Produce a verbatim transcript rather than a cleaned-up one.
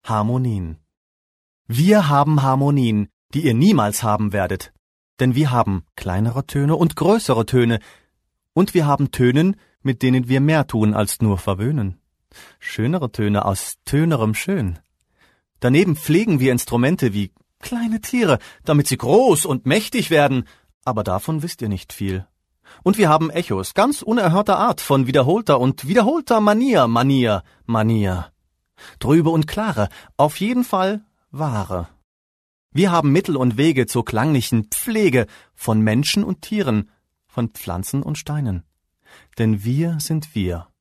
Harmonien. Wir haben Harmonien, die ihr niemals haben werdet. Denn wir haben kleinere Töne und größere Töne. Und wir haben Tönen, mit denen wir mehr tun als nur verwöhnen. Schönere Töne aus tönerem Schön. Daneben pflegen wir Instrumente wie kleine Tiere, damit sie groß und mächtig werden. Aber davon wisst ihr nicht viel. Und wir haben Echos ganz unerhörter Art, von wiederholter und wiederholter Manier, Manier, Manier. Trübe und klare, auf jeden Fall wahre. Wir haben Mittel und Wege zur klanglichen Pflege von Menschen und Tieren, von Pflanzen und Steinen. Denn wir sind wir.